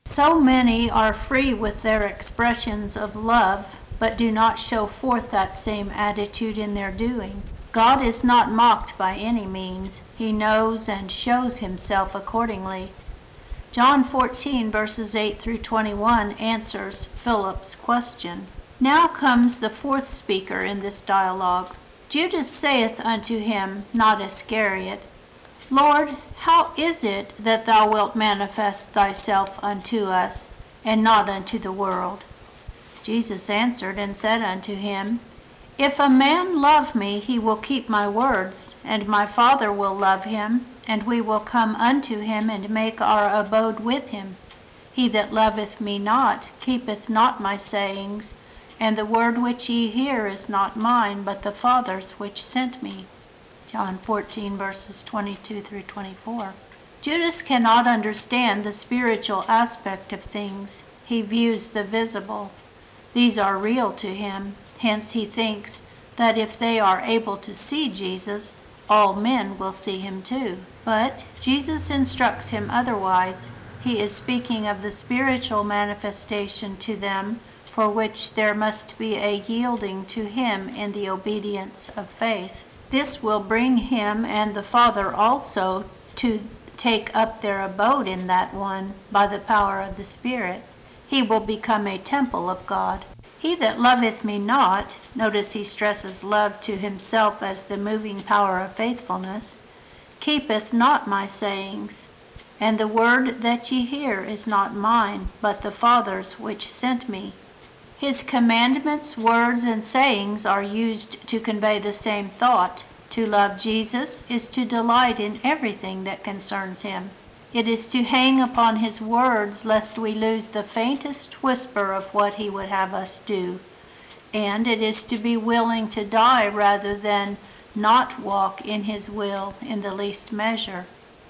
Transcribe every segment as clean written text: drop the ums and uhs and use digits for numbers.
So many are free with their expressions of love, but do not show forth that same attitude in their doing. God is not mocked by any means. He knows and shows himself accordingly. John 14 verses 8 through 21 answers Philip's question. Now comes the fourth speaker in this dialogue. Judas saith unto him, not Iscariot, Lord, how is it that thou wilt manifest thyself unto us, and not unto the world? Jesus answered and said unto him, If a man love me, he will keep my words, and my Father will love him, and we will come unto him and make our abode with him. He that loveth me not keepeth not my sayings, and the word which ye hear is not mine, but the Father's which sent me. John 14 verses 22 through 24. Judas cannot understand the spiritual aspect of things. He views the visible. These are real to him. Hence he thinks that if they are able to see Jesus, all men will see him too. But Jesus instructs him otherwise. He is speaking of the spiritual manifestation to them, for which there must be a yielding to him in the obedience of faith. This will bring him and the Father also to take up their abode in that one by the power of the Spirit. He will become a temple of God. He that loveth me not, notice he stresses love to himself as the moving power of faithfulness, keepeth not my sayings, and the word that ye hear is not mine, but the Father's which sent me. His commandments, words, and sayings are used to convey the same thought. To love Jesus is to delight in everything that concerns him. It is to hang upon his words lest we lose the faintest whisper of what he would have us do. And it is to be willing to die rather than not walk in his will in the least measure.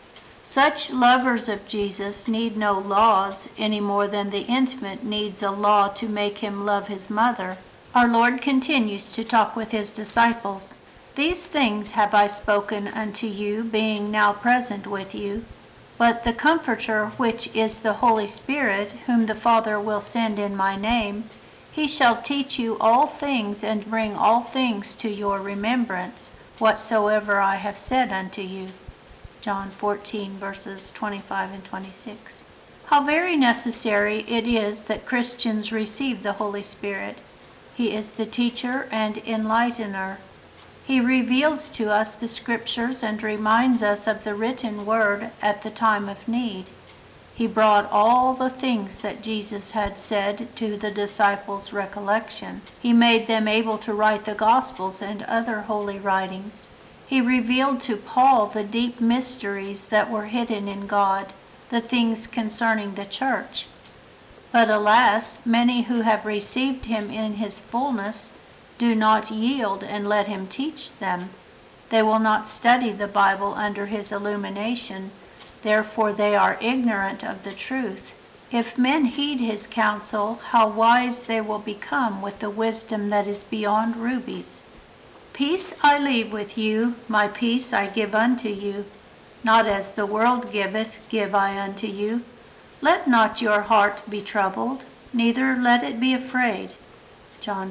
Such lovers of Jesus need no laws any more than the infant needs a law to make him love his mother. Our Lord continues to talk with his disciples. These things have I spoken unto you, being now present with you. But the Comforter, which is the Holy Spirit, whom the Father will send in my name, he shall teach you all things and bring all things to your remembrance, whatsoever I have said unto you. John 14 verses 25 and 26. How very necessary it is that Christians receive the Holy Spirit. He is the teacher and enlightener. He reveals to us the Scriptures and reminds us of the written word at the time of need. He brought all the things that Jesus had said to the disciples' recollection. He made them able to write the Gospels and other holy writings. He revealed to Paul the deep mysteries that were hidden in God, the things concerning the church. But alas, many who have received him in his fullness do not yield and let him teach them. They will not study the Bible under his illumination, therefore they are ignorant of the truth. If men heed his counsel, how wise they will become with the wisdom that is beyond rubies. Peace I leave with you, my peace I give unto you. Not as the world giveth, give I unto you. Let not your heart be troubled, neither let it be afraid. John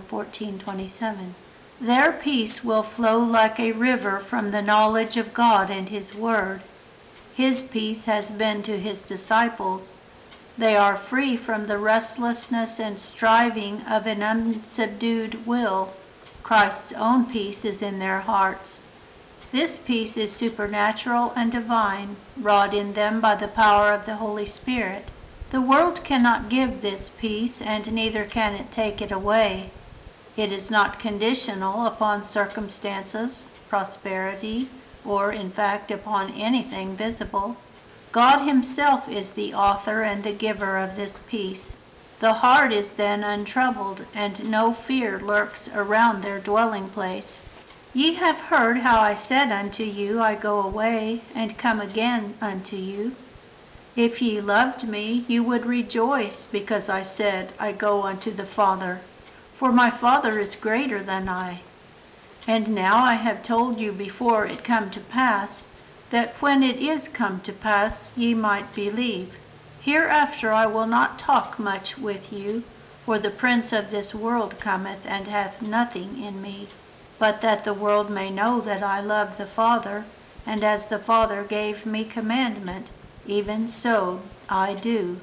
14:27. Their peace will flow like a river from the knowledge of God and his word. His peace has been to his disciples. They are free from the restlessness and striving of an unsubdued will. Christ's own peace is in their hearts. This peace is supernatural and divine, wrought in them by the power of the Holy Spirit. The world cannot give this peace, and neither can it take it away. It is not conditional upon circumstances, prosperity, or in fact upon anything visible. God himself is the author and the giver of this peace. The heart is then untroubled, and no fear lurks around their dwelling place. Ye have heard how I said unto you, I go away, and come again unto you. If ye loved me, you would rejoice, because I said, I go unto the Father. For my Father is greater than I. And now I have told you before it come to pass, that when it is come to pass, ye might believe. Hereafter I will not talk much with you, for the prince of this world cometh, and hath nothing in me. But that the world may know that I love the Father, and as the Father gave me commandment, even so I do.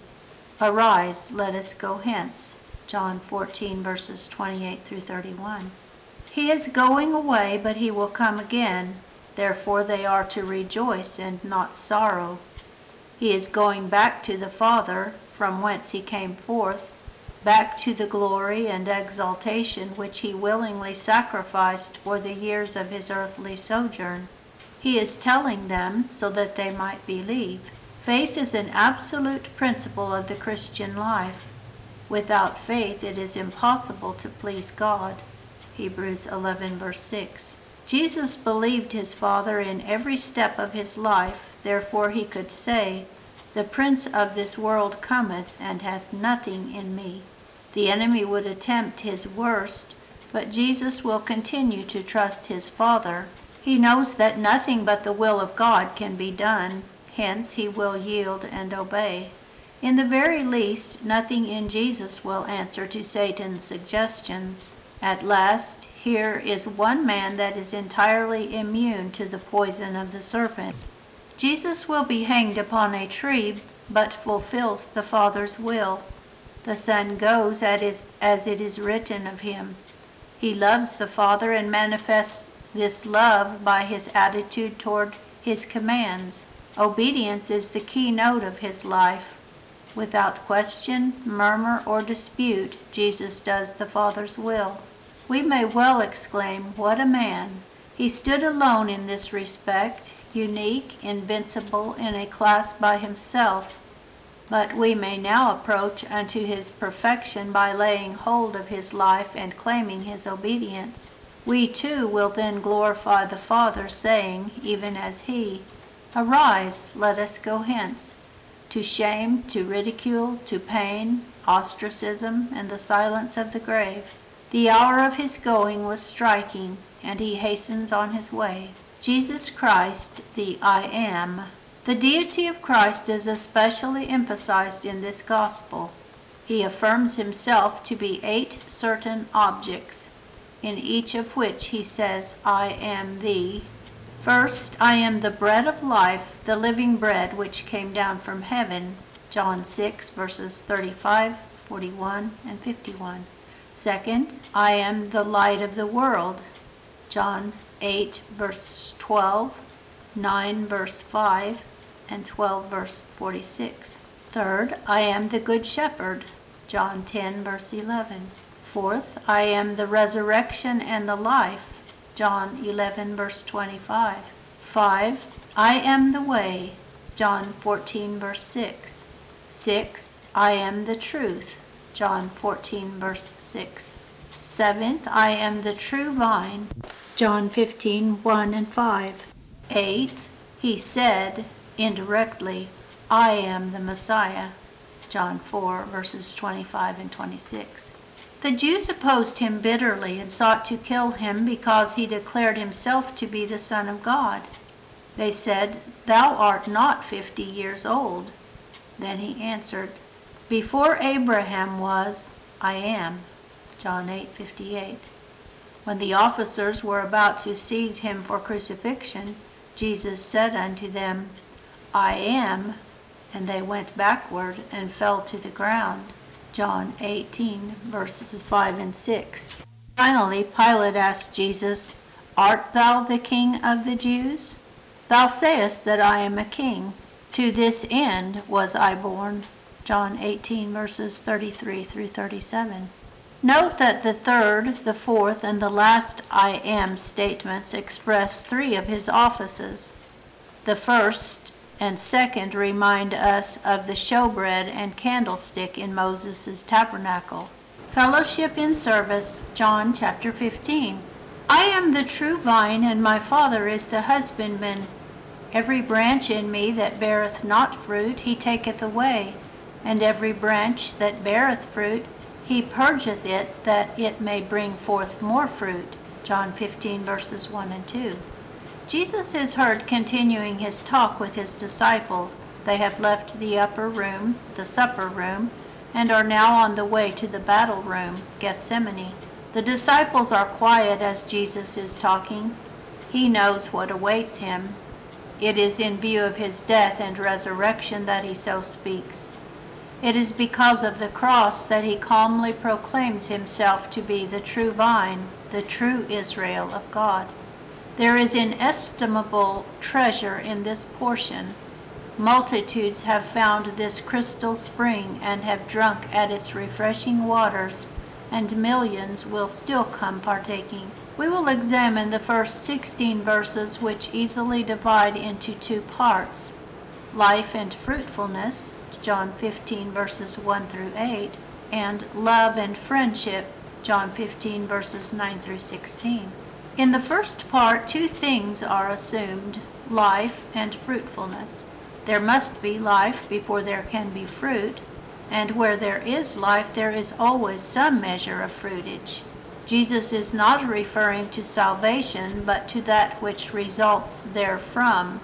Arise, let us go hence. John 14, verses 28 through 31. He is going away, but he will come again. Therefore they are to rejoice and not sorrow. He is going back to the Father, from whence he came forth, back to the glory and exaltation which he willingly sacrificed for the years of his earthly sojourn. He is telling them so that they might believe. Faith is an absolute principle of the Christian life. Without faith it is impossible to please God. Hebrews 11, verse 6. Jesus believed his Father in every step of his life, therefore he could say, "The prince of this world cometh, and hath nothing in me." The enemy would attempt his worst, but Jesus will continue to trust his Father. He knows that nothing but the will of God can be done, hence he will yield and obey. In the very least, nothing in Jesus will answer to Satan's suggestions. At last, here is one man that is entirely immune to the poison of the serpent. Jesus will be hanged upon a tree, but fulfills the Father's will. The Son goes as it is written of him. He loves the Father and manifests this love by his attitude toward his commands. Obedience is the keynote of his life. Without question, murmur, or dispute, Jesus does the Father's will. We may well exclaim, "What a man!" He stood alone in this respect, unique, invincible, in a class by himself. But we may now approach unto his perfection by laying hold of his life and claiming his obedience. We too will then glorify the Father, saying, even as he, "Arise, let us go hence," to shame, to ridicule, to pain, ostracism, and the silence of the grave. The hour of his going was striking, and he hastens on his way. Jesus Christ, the I Am. The deity of Christ is especially emphasized in this gospel. He affirms himself to be 8 certain objects, in each of which he says, "I am the." First, I am the bread of life, the living bread which came down from heaven. John 6, verses 35, 41, and 51. Second, I am the light of the world. John 8, verse 12, 9, verse 5, and 12, verse 46. Third, I am the good shepherd. John 10, verse 11. Fourth, I am the resurrection and the life. John 11, verse 25. 5, I am the way. John 14, verse 6. 6, I am the truth. John 14, verse 6. 7th, I am the true vine. John 15, 1 and 5. 8th, he said, indirectly, I am the Messiah. John 4, verses 25 and 26. The Jews opposed him bitterly and sought to kill him because he declared himself to be the Son of God. They said, "Thou art not 50 years old." Then he answered, "Before Abraham was, I am." John 8:58. When the officers were about to seize him for crucifixion, Jesus said unto them, "I am," and they went backward and fell to the ground. John 18, verses 5 and 6. Finally, Pilate asked Jesus, "Art thou the King of the Jews? Thou sayest that I am a king. To this end was I born." John 18, verses 33 through 37. Note that the third, the fourth, and the last I am statements express 3 of his offices. The first and second remind us of the showbread and candlestick in Moses' tabernacle. Fellowship in service, John chapter 15. I am the true vine, and my Father is the husbandman. Every branch in me that beareth not fruit, he taketh away, and every branch that beareth fruit, he purgeth it, that it may bring forth more fruit. John 15, verses 1 and 2. Jesus is heard continuing his talk with his disciples. They have left the upper room, the supper room, and are now on the way to the battle room, Gethsemane. The disciples are quiet as Jesus is talking. He knows what awaits him. It is in view of his death and resurrection that he so speaks. It is because of the cross that he calmly proclaims himself to be the true vine, the true Israel of God. There is inestimable treasure in this portion. Multitudes have found this crystal spring and have drunk at its refreshing waters, and millions will still come partaking. We will examine the first 16 verses, which easily divide into two parts: life and fruitfulness, John 15 verses 1 through 8, and love and friendship, John 15 verses 9 through 16. In the first part, two things are assumed: life and fruitfulness. There must be life before there can be fruit, and where there is life, there is always some measure of fruitage. Jesus is not referring to salvation, but to that which results therefrom,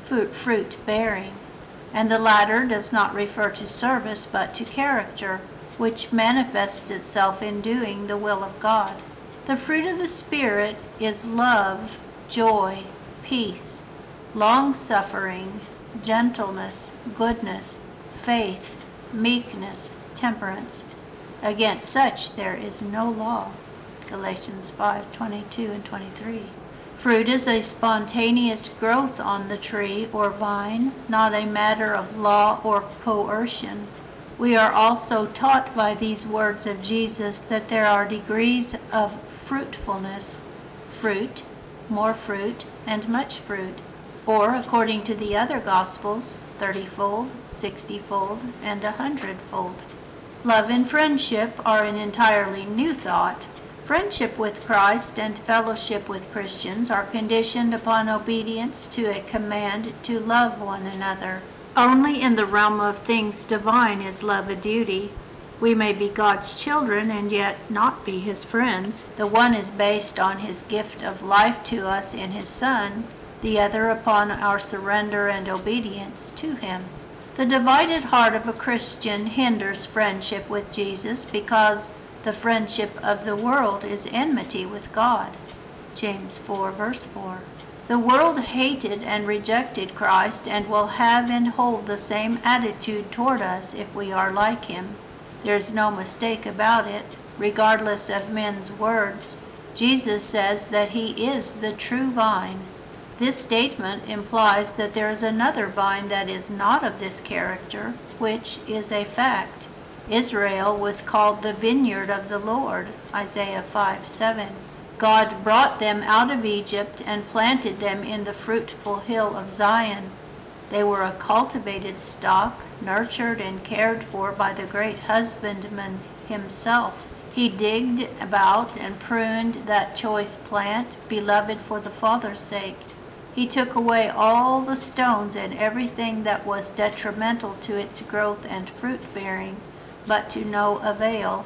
fruit bearing. And the latter does not refer to service, but to character, which manifests itself in doing the will of God. The fruit of the Spirit is love, joy, peace, long-suffering, gentleness, goodness, faith, meekness, temperance. Against such there is no law. Galatians 5:22 and 23. Fruit is a spontaneous growth on the tree or vine, not a matter of law or coercion. We are also taught by these words of Jesus that there are degrees of fruitfulness: fruit, more fruit, and much fruit, or, according to the other Gospels, 30-fold, 60-fold, and 100-fold. Love and friendship are an entirely new thought. Friendship with Christ and fellowship with Christians are conditioned upon obedience to a command to love one another. Only in the realm of things divine is love a duty. We may be God's children and yet not be his friends. The one is based on his gift of life to us in his Son, the other upon our surrender and obedience to him. The divided heart of a Christian hinders friendship with Jesus because the friendship of the world is enmity with God. James 4 verse 4. The world hated and rejected Christ and will have and hold the same attitude toward us if we are like him. There's no mistake about it. Regardless of men's words, Jesus says that he is the true vine. This statement implies that there is another vine that is not of this character, which is a fact. Israel was called the vineyard of the Lord, Isaiah 5:7. God brought them out of Egypt and planted them in the fruitful hill of Zion. They were a cultivated stock, nurtured and cared for by the great husbandman himself. He digged about and pruned that choice plant, beloved for the Father's sake. He took away all the stones and everything that was detrimental to its growth and fruit-bearing, but to no avail.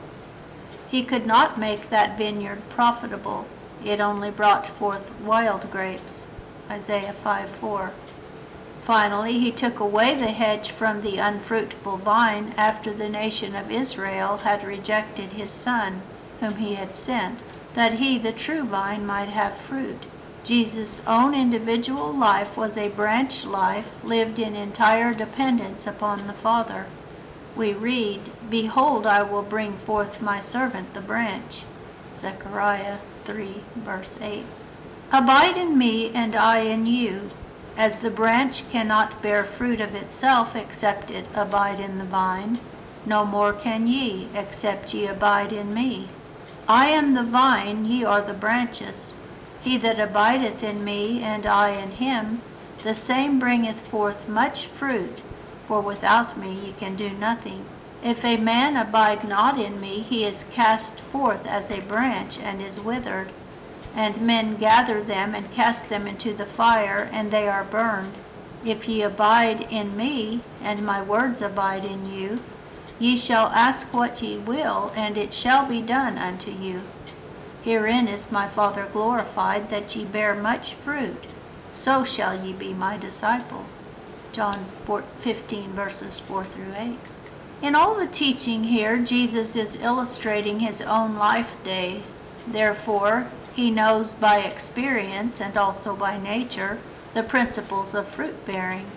He could not make that vineyard profitable. It only brought forth wild grapes, Isaiah 5:4. Finally, he took away the hedge from the unfruitful vine after the nation of Israel had rejected his Son, whom he had sent, that he, the true vine, might have fruit. Jesus' own individual life was a branch life lived in entire dependence upon the Father. We read, "Behold, I will bring forth my servant the branch," Zechariah 3 verse 8. Abide in me and I in you. As the branch cannot bear fruit of itself except it abide in the vine, no more can ye except ye abide in me. I am the vine, ye are the branches. He that abideth in me and I in him, the same bringeth forth much fruit, for without me ye can do nothing. If a man abide not in me, he is cast forth as a branch and is withered, and men gather them and cast them into the fire, and they are burned. If ye abide in me, and my words abide in you, ye shall ask what ye will, and it shall be done unto you. Herein is my Father glorified, that ye bear much fruit, so shall ye be my disciples. John 15, verses 4 through 8. In all the teaching here, Jesus is illustrating his own life day. Therefore, he knows by experience and also by nature the principles of fruit bearing.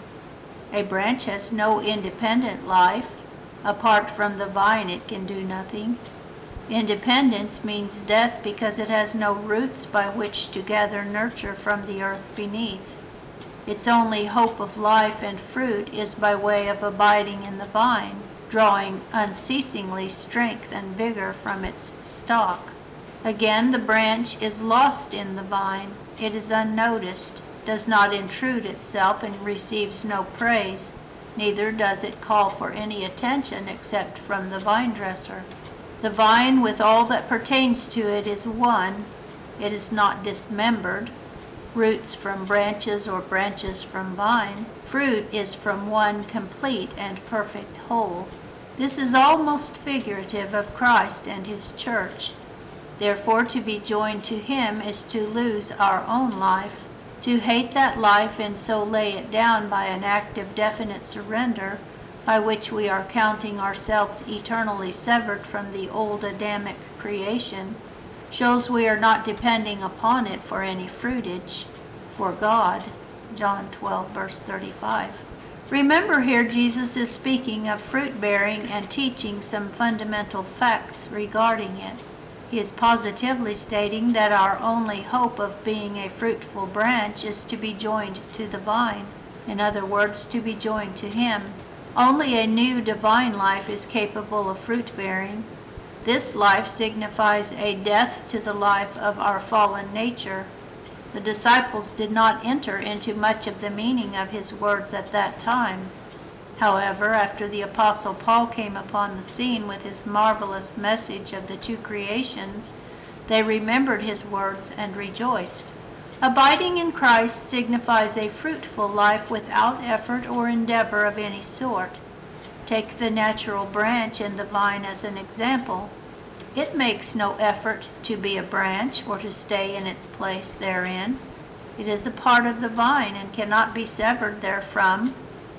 A branch has no independent life. Apart from the vine, it can do nothing. Independence means death because it has no roots by which to gather nurture from the earth beneath. Its only hope of life and fruit is by way of abiding in the vine, drawing unceasingly strength and vigor from its stalk. Again, the branch is lost in the vine. It is unnoticed, does not intrude itself, and receives no praise. Neither does it call for any attention except from the vine dresser. The vine with all that pertains to it is one. It is not dismembered. Roots from branches or branches from vine. Fruit is from one complete and perfect whole. This is almost figurative of Christ and his church. Therefore, to be joined to him is to lose our own life. To hate that life and so lay it down by an act of definite surrender, by which we are counting ourselves eternally severed from the old Adamic creation, shows we are not depending upon it for any fruitage, for God. John 12, verse 35. Remember, here Jesus is speaking of fruit bearing and teaching some fundamental facts regarding it. He is positively stating that our only hope of being a fruitful branch is to be joined to the vine. In other words, to be joined to him. Only a new divine life is capable of fruit bearing. This life signifies a death to the life of our fallen nature. The disciples did not enter into much of the meaning of his words at that time. However, after the Apostle Paul came upon the scene with his marvelous message of the two creations, they remembered his words and rejoiced. Abiding in Christ signifies a fruitful life without effort or endeavor of any sort. Take the natural branch and the vine as an example. It makes no effort to be a branch or to stay in its place therein. It is a part of the vine and cannot be severed therefrom,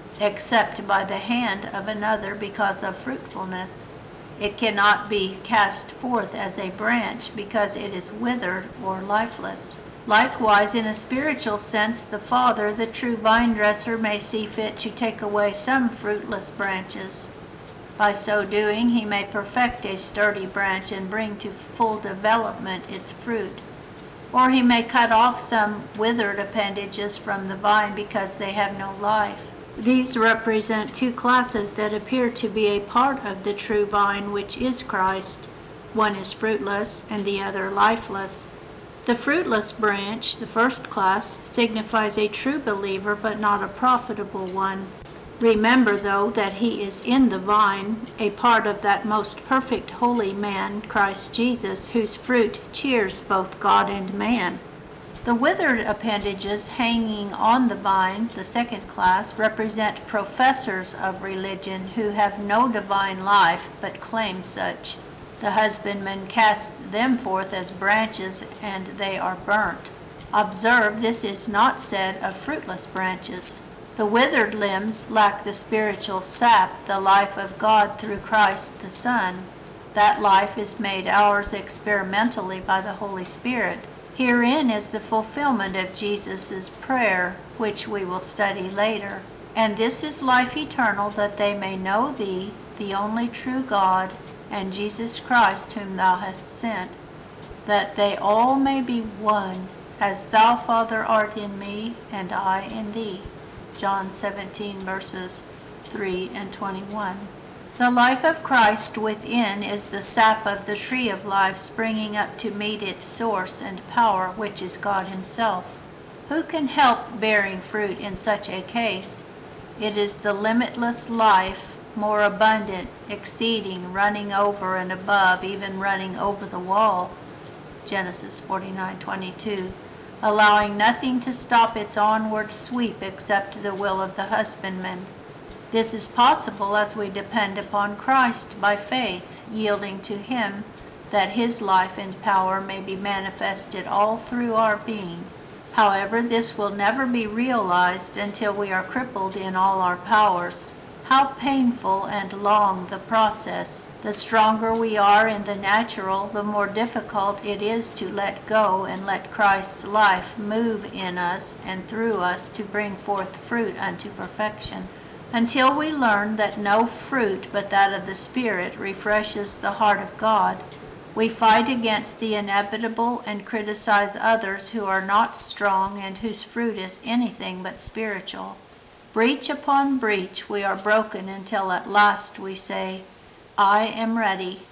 except by the hand of another because of fruitfulness. It cannot be cast forth as a branch because it is withered or lifeless. Likewise, in a spiritual sense, the Father, the true vine dresser, may see fit to take away some fruitless branches. By so doing, he may perfect a sturdy branch and bring to full development its fruit. Or he may cut off some withered appendages from the vine because they have no life. These represent two classes that appear to be a part of the true vine, which is Christ. One is fruitless and the other lifeless. The fruitless branch, the first class, signifies a true believer but not a profitable one. Remember, though, that he is in the vine, a part of that most perfect holy man, Christ Jesus, whose fruit cheers both God and man. The withered appendages hanging on the vine, the second class, represent professors of religion who have no divine life but claim such. The husbandman casts them forth as branches, and they are burnt. Observe, this is not said of fruitless branches. The withered limbs lack the spiritual sap, the life of God through Christ the Son. That life is made ours experimentally by the Holy Spirit. Herein is the fulfillment of Jesus' prayer, which we will study later. And this is life eternal, that they may know thee, the only true God, and Jesus Christ whom thou hast sent, that they all may be one, as thou, Father, art in me, and I in thee. John 17, verses 3 and 21. The life of Christ within is the sap of the tree of life springing up to meet its source and power, which is God himself. Who can help bearing fruit in such a case? It is the limitless life, more abundant, exceeding, running over and above, even running over the wall. Genesis 49:22. Allowing nothing to stop its onward sweep except the will of the husbandman. This is possible as we depend upon Christ by faith, yielding to him, that his life and power may be manifested all through our being. However, this will never be realized until we are crippled in all our powers. How painful and long the process! The stronger we are in the natural, the more difficult it is to let go and let Christ's life move in us and through us to bring forth fruit unto perfection. Until we learn that no fruit but that of the Spirit refreshes the heart of God, we fight against the inevitable and criticize others who are not strong and whose fruit is anything but spiritual. Breach upon breach we are broken until at last we say, I am ready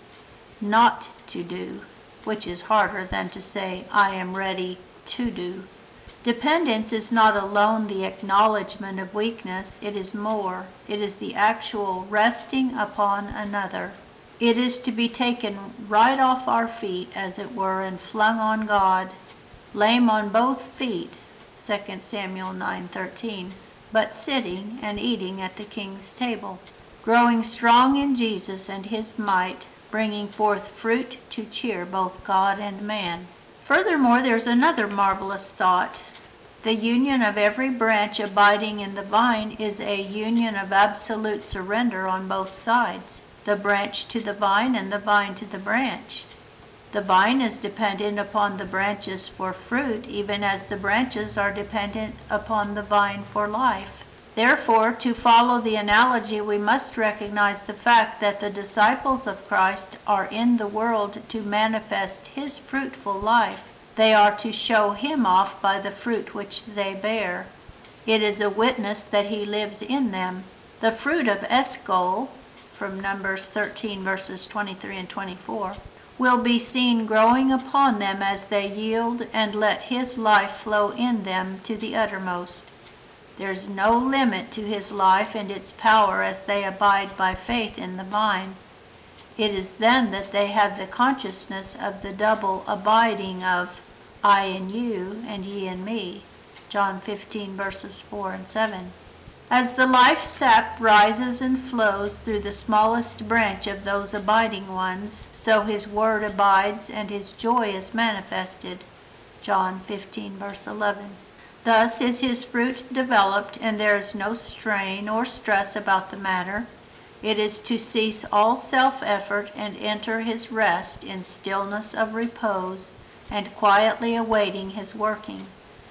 not to do, which is harder than to say, I am ready to do. Dependence is not alone the acknowledgement of weakness, it is more. It is the actual resting upon another. It is to be taken right off our feet, as it were, and flung on God, lame on both feet, 2 Samuel 9:13, but sitting and eating at the king's table, growing strong in Jesus and his might, bringing forth fruit to cheer both God and man. Furthermore, there's another marvelous thought. The union of every branch abiding in the vine is a union of absolute surrender on both sides. The branch to the vine and the vine to the branch. The vine is dependent upon the branches for fruit, even as the branches are dependent upon the vine for life. Therefore, to follow the analogy, we must recognize the fact that the disciples of Christ are in the world to manifest his fruitful life. They are to show him off by the fruit which they bear. It is a witness that he lives in them. The fruit of Eshcol, from Numbers 13 verses 23 and 24, will be seen growing upon them as they yield and let his life flow in them to the uttermost. There's no limit to his life and its power as they abide by faith in the vine. It is then that they have the consciousness of the double abiding of I in you and ye in me, John 15 verses 4 and 7. As the life sap rises and flows through the smallest branch of those abiding ones, so his word abides and his joy is manifested. John 15 verse 11. Thus is his fruit developed, and there is no strain or stress about the matter. It is to cease all self-effort and enter his rest in stillness of repose and quietly awaiting his working,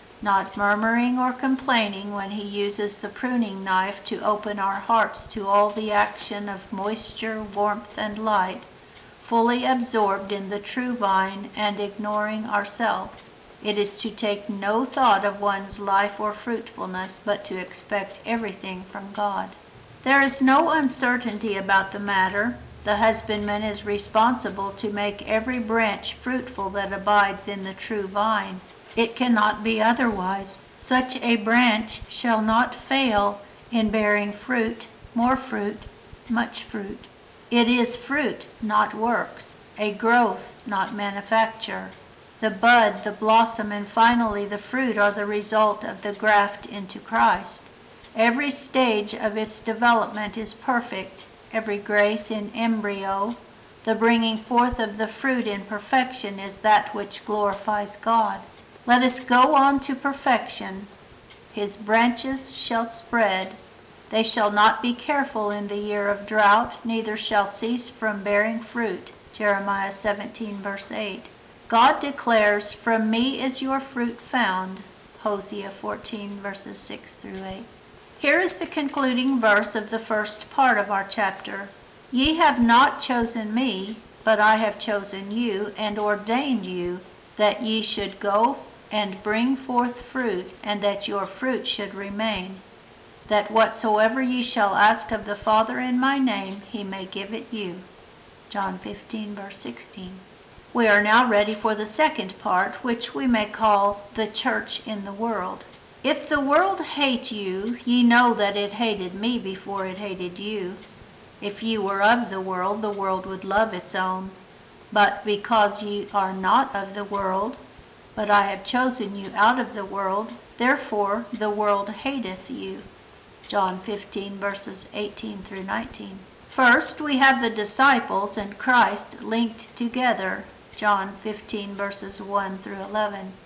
not murmuring or complaining when he uses the pruning knife to open our hearts to all the action of moisture, warmth, and light, fully absorbed in the true vine and ignoring ourselves. It is to take no thought of one's life or fruitfulness, but to expect everything from God. There is no uncertainty about the matter. The husbandman is responsible to make every branch fruitful that abides in the true vine. It cannot be otherwise. Such a branch shall not fail in bearing fruit, more fruit, much fruit. It is fruit, not works, a growth, not manufacture. The bud, the blossom, and finally the fruit are the result of the graft into Christ. Every stage of its development is perfect, every grace in embryo. The bringing forth of the fruit in perfection is that which glorifies God. Let us go on to perfection. His branches shall spread. They shall not be careful in the year of drought, neither shall cease from bearing fruit. Jeremiah 17 verse 8. God declares, from me is your fruit found. Hosea 14 verses 6 through 8. Here is the concluding verse of the first part of our chapter. Ye have not chosen me, but I have chosen you, and ordained you, that ye should go and bring forth fruit, and that your fruit should remain, that whatsoever ye shall ask of the Father in my name, he may give it you. John 15 verse 16. We are now ready for the second part, which we may call the church in the world. If the world hate you, ye know that it hated me before it hated you. If ye were of the world would love its own. But because ye are not of the world, but I have chosen you out of the world, therefore the world hateth you. John 15 verses 18 through 19. First, we have the disciples and Christ linked together. John 15 verses 1 through 11.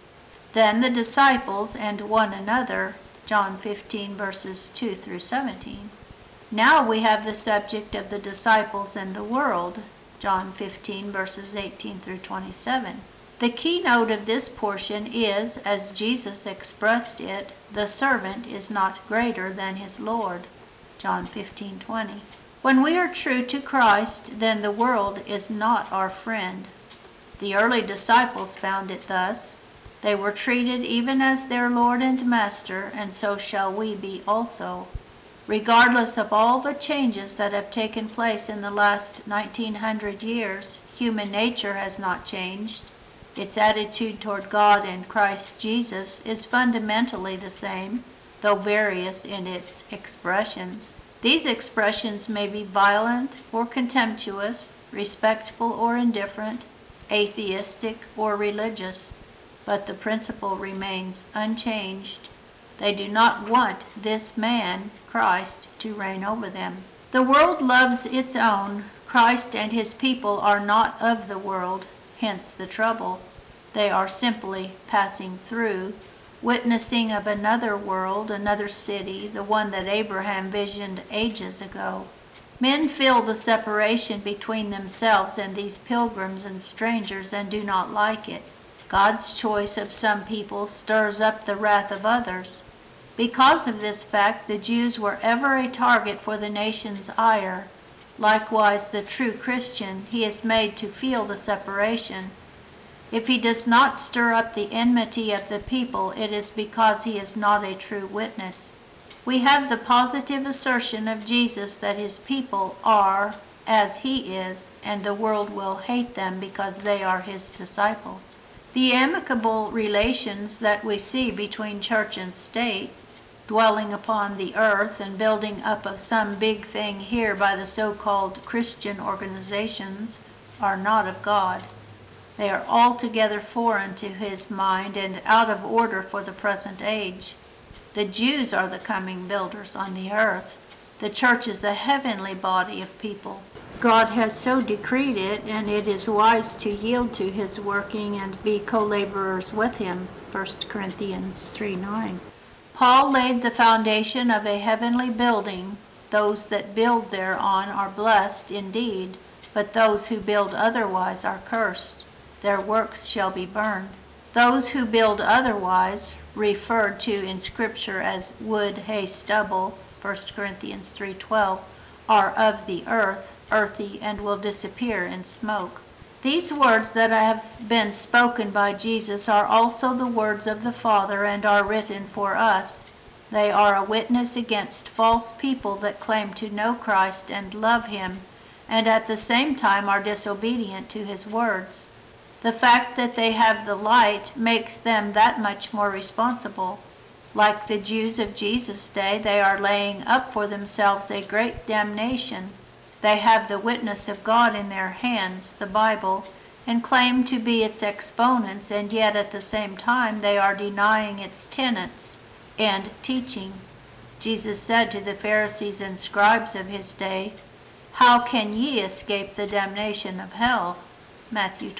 then the disciples and one another, John 15 verses 2 through 17. Now we have the subject of the disciples and the world, John 15 verses 18 through 27. The keynote of this portion is, as Jesus expressed it, the servant is not greater than his Lord, John 15:20. When we are true to Christ, then the world is not our friend. The early disciples found it thus. They were treated even as their Lord and Master, and so shall we be also. Regardless of all the changes that have taken place in the last 1900 years, human nature has not changed. Its attitude toward God and Christ Jesus is fundamentally the same, though various in its expressions. These expressions may be violent or contemptuous, respectful or indifferent, atheistic or religious, but the principle remains unchanged. They do not want this man, Christ, to reign over them. The world loves its own. Christ and his people are not of the world, hence the trouble. They are simply passing through, witnessing of another world, another city, the one that Abraham visioned ages ago. Men feel the separation between themselves and these pilgrims and strangers and do not like it. God's choice of some people stirs up the wrath of others. Because of this fact, the Jews were ever a target for the nation's ire. Likewise, the true Christian, he is made to feel the separation. If he does not stir up the enmity of the people, it is because he is not a true witness. We have the positive assertion of Jesus that his people are as he is, and the world will hate them because they are his disciples. The amicable relations that we see between church and state, dwelling upon the earth and building up of some big thing here by the so-called Christian organizations, are not of God. They are altogether foreign to his mind and out of order for the present age. The Jews are the coming builders on the earth. The church is a heavenly body of people. God has so decreed it, and it is wise to yield to his working and be co-laborers with him, 1 Corinthians 3:9. Paul laid the foundation of a heavenly building. Those that build thereon are blessed indeed, but those who build otherwise are cursed. Their works shall be burned. Those who build otherwise, referred to in Scripture as wood, hay, stubble, 1 Corinthians 3:12, are of the earth, earthy, and will disappear in smoke. These words that have been spoken by Jesus are also the words of the Father and are written for us. They are a witness against false people that claim to know Christ and love him, and at the same time are disobedient to his words. The fact that they have the light makes them that much more responsible. Like the Jews of Jesus' day, they are laying up for themselves a great damnation. They have the witness of God in their hands, the Bible, and claim to be its exponents, and yet at the same time they are denying its tenets and teaching. Jesus said to the Pharisees and scribes of his day, "How can ye escape the damnation of hell?" Matthew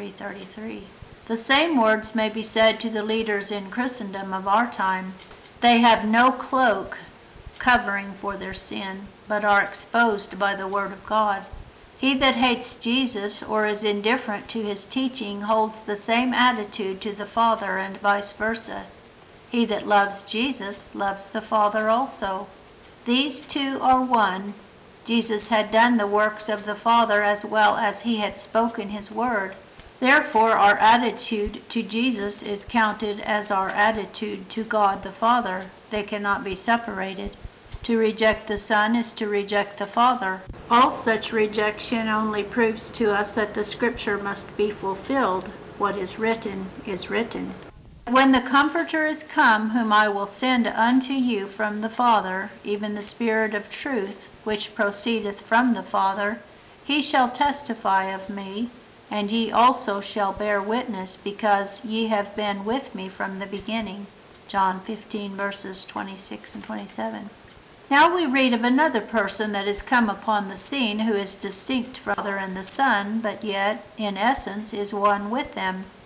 23:33. The same words may be said to the leaders in Christendom of our time. They have no cloak covering for their sin, but are exposed by the Word of God. He that hates Jesus or is indifferent to his teaching holds the same attitude to the Father and vice versa. He that loves Jesus loves the Father also. These two are one. Jesus had done the works of the Father as well as he had spoken his word. Therefore, our attitude to Jesus is counted as our attitude to God the Father. They cannot be separated. To reject the Son is to reject the Father. All such rejection only proves to us that the Scripture must be fulfilled. What is written is written. When the Comforter is come, whom I will send unto you from the Father, even the Spirit of truth, which proceedeth from the Father, he shall testify of me, and ye also shall bear witness, because ye have been with me from the beginning. John 15 verses 26 and 27. Now we read of another person that is come upon the scene, who is distinct from the Father and the Son, but yet, in essence, is one with them.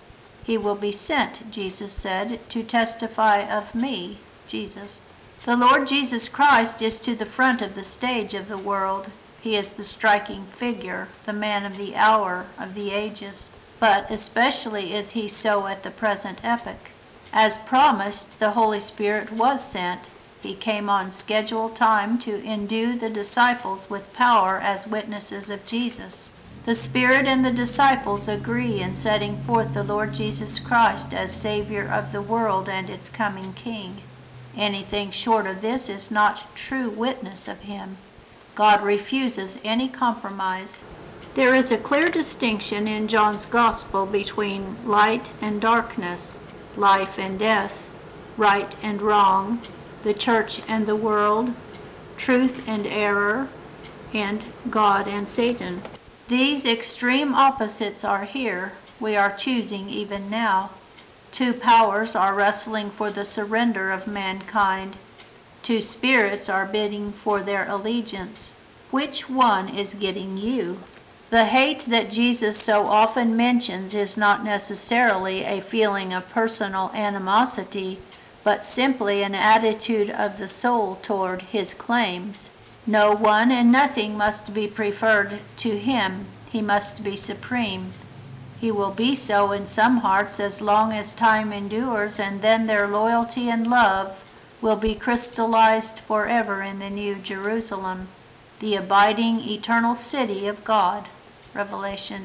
He will be sent, Jesus said, to testify of me, Jesus. The Lord Jesus Christ is to the front of the stage of the world. He is the striking figure, the man of the hour, of the ages. But especially is he so at the present epoch. As promised, the Holy Spirit was sent. He came on scheduled time to endue the disciples with power as witnesses of Jesus. The Spirit and the disciples agree in setting forth the Lord Jesus Christ as Savior of the world and its coming King. Anything short of this is not true witness of him. God refuses any compromise. There is a clear distinction in John's Gospel between light and darkness, life and death, right and wrong, the church and the world, truth and error, and God and Satan. These extreme opposites are here. We are choosing even now. Two powers are wrestling for the surrender of mankind. Two spirits are bidding for their allegiance. Which one is getting you? The hate that Jesus so often mentions is not necessarily a feeling of personal animosity, but simply an attitude of the soul toward his claims. No one and nothing must be preferred to him. He must be supreme. He will be so in some hearts as long as time endures, and then their loyalty and love will be crystallized forever in the New Jerusalem, the abiding eternal city of God. Revelation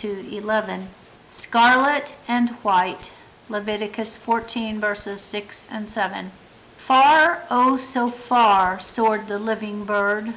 22:11. Scarlet and white. Leviticus 14 verses 6 and 7. Far, oh so far, soared the living bird.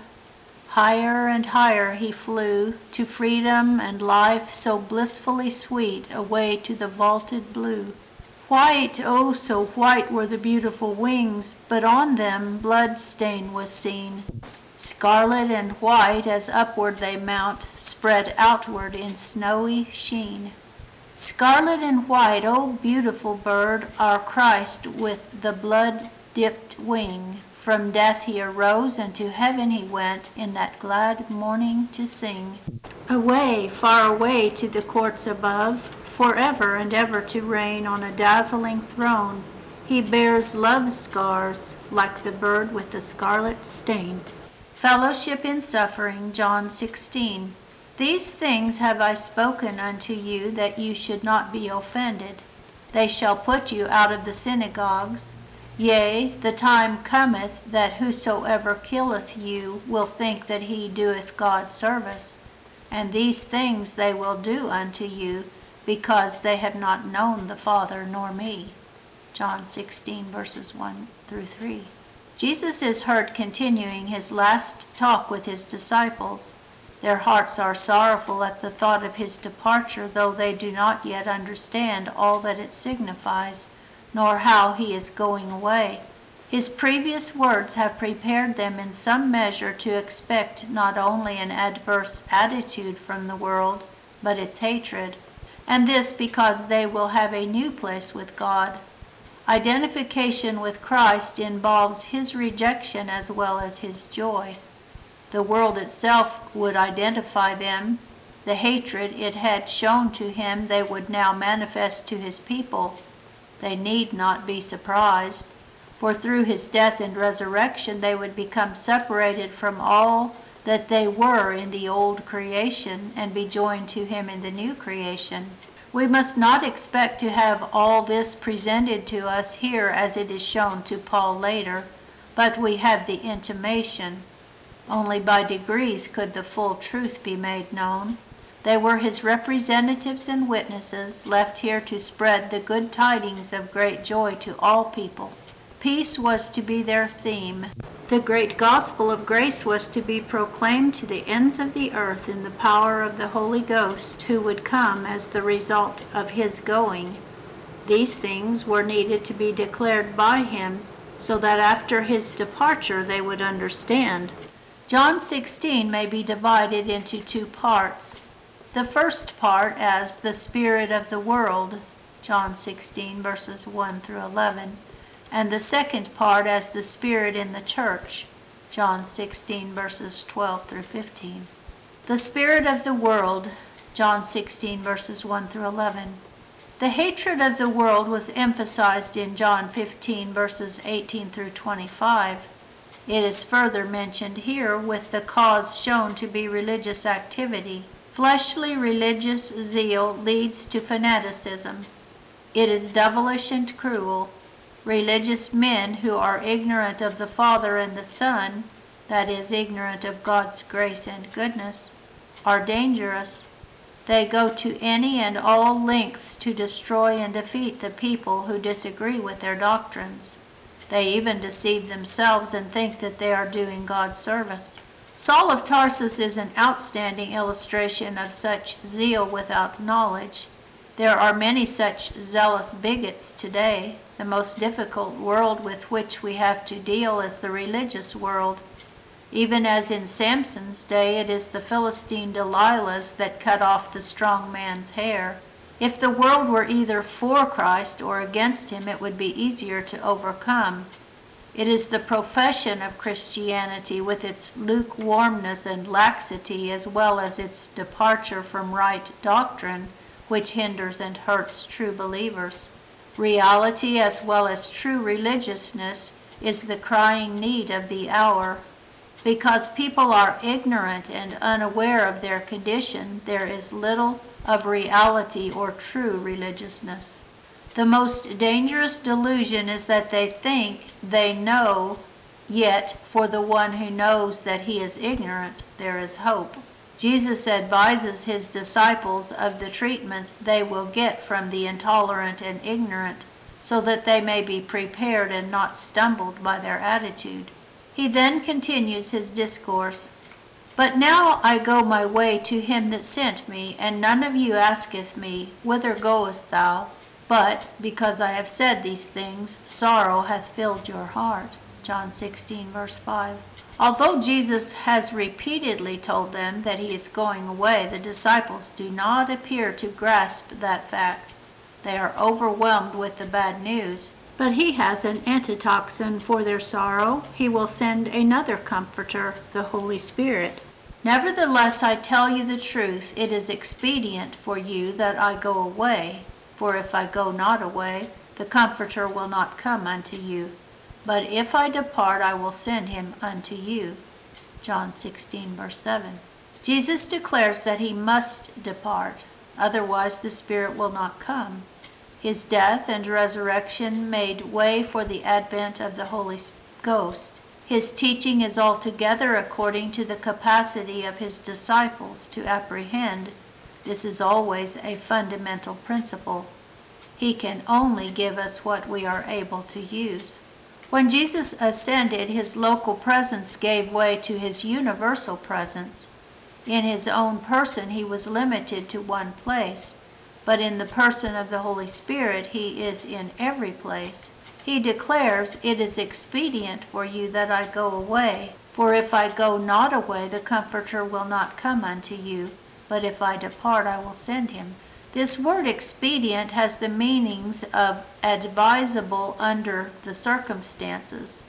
Higher and higher he flew, to freedom and life so blissfully sweet, away to the vaulted blue. White, oh so white were the beautiful wings, but on them blood stain was seen. Scarlet and white as upward they mount, spread outward in snowy sheen. Scarlet and white, oh beautiful bird, our Christ with the blood-dipped wing. From death he arose, and to heaven he went, in that glad morning to sing. Away, far away to the courts above, forever and ever to reign on a dazzling throne. He bears love's scars, like the bird with the scarlet stain. Fellowship in suffering, John 16. These things have I spoken unto you, that you should not be offended. They shall put you out of the synagogues. Yea, the time cometh that whosoever killeth you will think that he doeth God service. And these things they will do unto you, because they have not known the Father nor me. John 16 verses 1 through 3. Jesus is heard continuing his last talk with his disciples. Their hearts are sorrowful at the thought of his departure, though they do not yet understand all that it signifies, nor how he is going away. His previous words have prepared them in some measure to expect not only an adverse attitude from the world, but its hatred, and this because they will have a new place with God. Identification with Christ involves his rejection as well as his joy. The world itself would identify them. The hatred it had shown to him they would now manifest to his people. They need not be surprised, for through his death and resurrection they would become separated from all that they were in the old creation and be joined to him in the new creation. We must not expect to have all this presented to us here as it is shown to Paul later, but we have the intimation. Only by degrees could the full truth be made known. They were his representatives and witnesses, left here to spread the good tidings of great joy to all people. Peace was to be their theme. The great gospel of grace was to be proclaimed to the ends of the earth in the power of the Holy Ghost, who would come as the result of his going. These things were needed to be declared by him, so that after his departure they would understand. John 16 may be divided into two parts. The first part as the spirit of the world, John 16 verses 1 through 11, and the second part as the spirit in the church, John 16 verses 12 through 15. The spirit of the world, John 16 verses 1 through 11. The hatred of the world was emphasized in John 15, verses 18 through 25. It is further mentioned here with the cause shown to be religious activity. Fleshly religious zeal leads to fanaticism. It is devilish and cruel. Religious men who are ignorant of the Father and the Son, that is, ignorant of God's grace and goodness, are dangerous. They go to any and all lengths to destroy and defeat the people who disagree with their doctrines. They even deceive themselves and think that they are doing God service. Saul of Tarsus is an outstanding illustration of such zeal without knowledge. There are many such zealous bigots today. The most difficult world with which we have to deal is the religious world. Even as in Samson's day, it is the Philistine Delilahs that cut off the strong man's hair. If the world were either for Christ or against him, it would be easier to overcome. It is the profession of Christianity with its lukewarmness and laxity, as well as its departure from right doctrine, which hinders and hurts true believers. Reality as well as true religiousness is the crying need of the hour. Because people are ignorant and unaware of their condition, there is little of reality or true religiousness. The most dangerous delusion is that they think they know, yet for the one who knows that he is ignorant, there is hope. Jesus advises his disciples of the treatment they will get from the intolerant and ignorant, so that they may be prepared and not stumbled by their attitude. He then continues his discourse. But now I go my way to him that sent me, and none of you asketh me, Whither goest thou? But, because I have said these things, sorrow hath filled your heart. John 16, verse 5. Although Jesus has repeatedly told them that he is going away, the disciples do not appear to grasp that fact. They are overwhelmed with the bad news. But he has an antitoxin for their sorrow. He will send another comforter, the Holy Spirit. Nevertheless, I tell you the truth, it is expedient for you that I go away. For if I go not away, the Comforter will not come unto you. But if I depart, I will send him unto you. John 16, verse 7. Jesus declares that he must depart, otherwise the Spirit will not come. His death and resurrection made way for the advent of the Holy Ghost. His teaching is altogether according to the capacity of his disciples to apprehend. This is always a fundamental principle. He can only give us what we are able to use. When Jesus ascended, his local presence gave way to his universal presence. In his own person, he was limited to one place, but in the person of the Holy Spirit, he is in every place. He declares, "It is expedient for you that I go away, for if I go not away, the Comforter will not come unto you, but if I depart, I will send him." This word expedient has the meanings of advisable under the circumstances,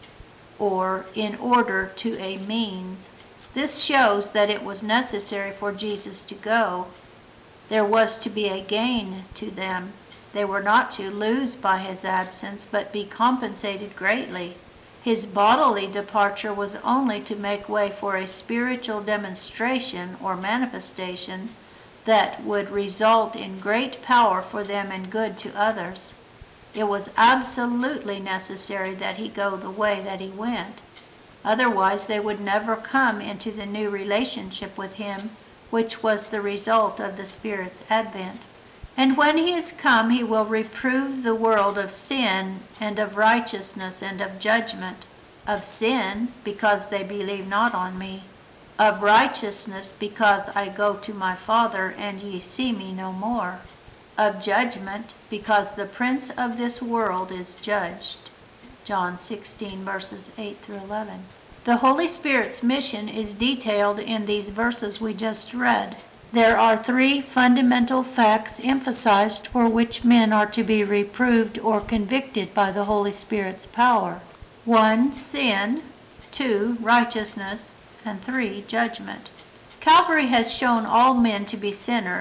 or in order to a means. This shows that it was necessary for Jesus to go. There was to be a gain to them. They were not to lose by his absence, but be compensated greatly. His bodily departure was only to make way for a spiritual demonstration or manifestation that would result in great power for them and good to others. It was absolutely necessary that he go the way that he went. Otherwise, they would never come into the new relationship with him, which was the result of the Spirit's advent. And when he is come, he will reprove the world of sin and of righteousness and of judgment. Of sin, because they believe not on me. Of righteousness, because I go to my Father, and ye see me no more. Of judgment, because the prince of this world is judged. John 16, verses 8 through 11. The Holy Spirit's mission is detailed in these verses we just read. There are three fundamental facts emphasized for which men are to be reproved or convicted by the Holy Spirit's power. 1. Sin. 2. Righteousness. And 3. Judgment. Calvary has shown all men to be sinners.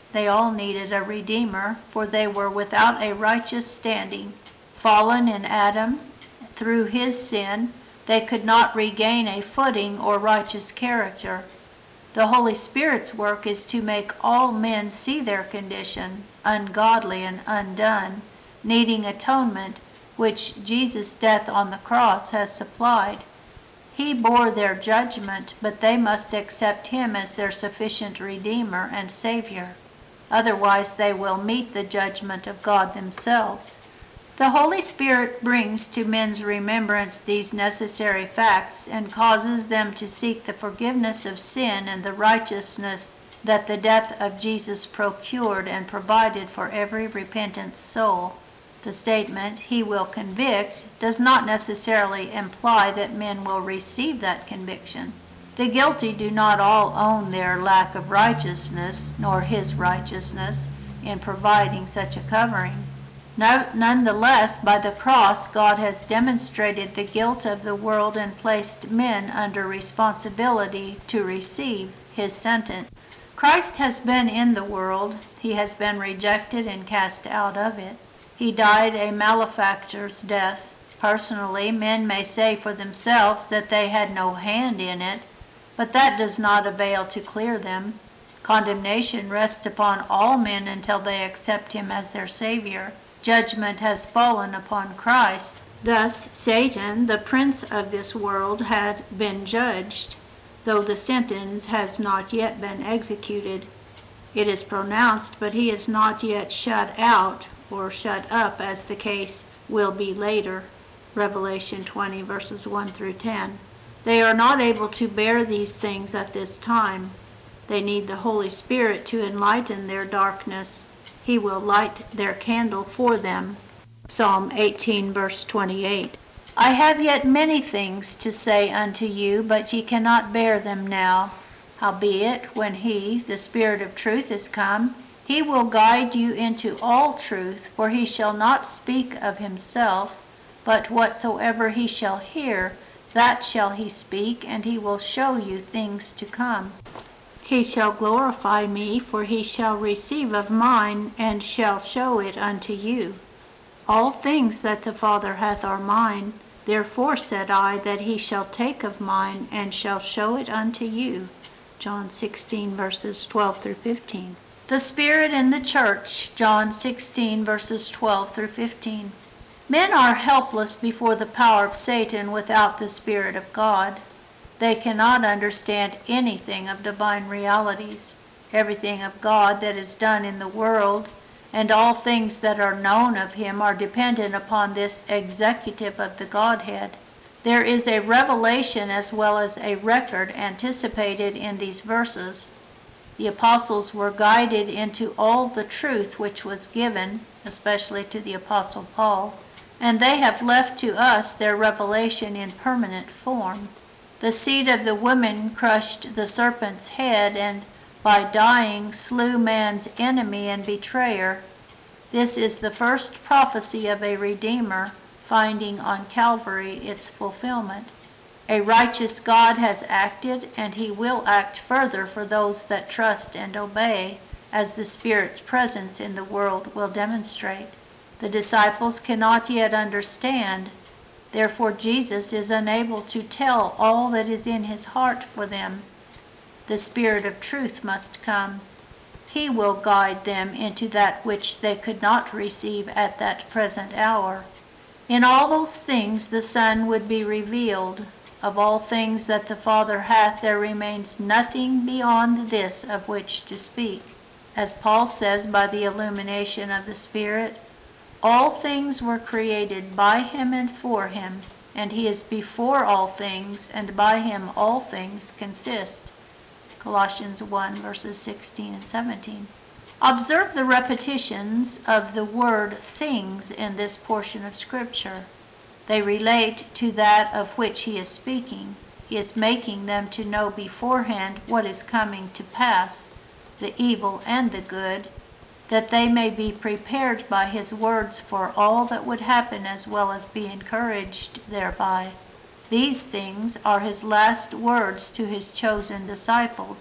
They all needed a Redeemer, for they were without a righteous standing. Fallen in Adam, through his sin, they could not regain a footing or righteous character. The Holy Spirit's work is to make all men see their condition, ungodly and undone, needing atonement, which Jesus' death on the cross has supplied. He bore their judgment, but they must accept him as their sufficient Redeemer and Savior. Otherwise, they will meet the judgment of God themselves. The Holy Spirit brings to men's remembrance these necessary facts and causes them to seek the forgiveness of sin and the righteousness that the death of Jesus procured and provided for every repentant soul. The statement, "He will convict," does not necessarily imply that men will receive that conviction. The guilty do not all own their lack of righteousness, nor his righteousness, in providing such a covering. Nonetheless, by the cross, God has demonstrated the guilt of the world and placed men under responsibility to receive his sentence. Christ has been in the world. He has been rejected and cast out of it. He died a malefactor's death. Personally, men may say for themselves that they had no hand in it, but that does not avail to clear them. Condemnation rests upon all men until they accept him as their Savior. Judgment has fallen upon Christ. Thus, Satan, the prince of this world, had been judged, though the sentence has not yet been executed. It is pronounced, but he is not yet shut out or shut up, as the case will be later. Revelation 20, verses 1 through 10. They are not able to bear these things at this time. They need the Holy Spirit to enlighten their darkness. He will light their candle for them. Psalm 18, verse 28. I have yet many things to say unto you, but ye cannot bear them now. Howbeit, when he, the Spirit of truth, is come, he will guide you into all truth, for he shall not speak of himself, but whatsoever he shall hear, that shall he speak, and he will show you things to come. He shall glorify me, for he shall receive of mine, and shall show it unto you. All things that the Father hath are mine. Therefore said I, that he shall take of mine, and shall show it unto you. John 16, verses 12 through 15. The Spirit in the Church, John 16, verses 12 through 15. Men are helpless before the power of Satan without the Spirit of God. They cannot understand anything of divine realities. Everything of God that is done in the world, and all things that are known of him, are dependent upon this executive of the Godhead. There is a revelation as well as a record anticipated in these verses. The apostles were guided into all the truth which was given, especially to the apostle Paul, and they have left to us their revelation in permanent form. The seed of the woman crushed the serpent's head, and by dying slew man's enemy and betrayer. This is the first prophecy of a Redeemer, finding on Calvary its fulfillment. A righteous God has acted, and he will act further for those that trust and obey, as the Spirit's presence in the world will demonstrate. The disciples cannot yet understand. Therefore Jesus is unable to tell all that is in his heart for them. The Spirit of truth must come. He will guide them into that which they could not receive at that present hour. In all those things the Son would be revealed. Of all things that the Father hath, there remains nothing beyond this of which to speak. As Paul says, by the illumination of the Spirit, all things were created by him and for him, and he is before all things, and by him all things consist. Colossians 1, verses 16 and 17. Observe the repetitions of the word things in this portion of Scripture. They relate to that of which he is speaking. He is making them to know beforehand what is coming to pass, the evil and the good, that they may be prepared by his words for all that would happen, as well as be encouraged thereby. These things are his last words to his chosen disciples.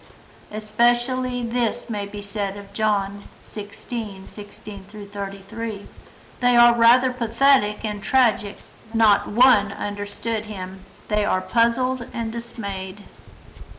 Especially this may be said of John 16:16 through 33. They are rather pathetic and tragic. Not one understood him. They are puzzled and dismayed.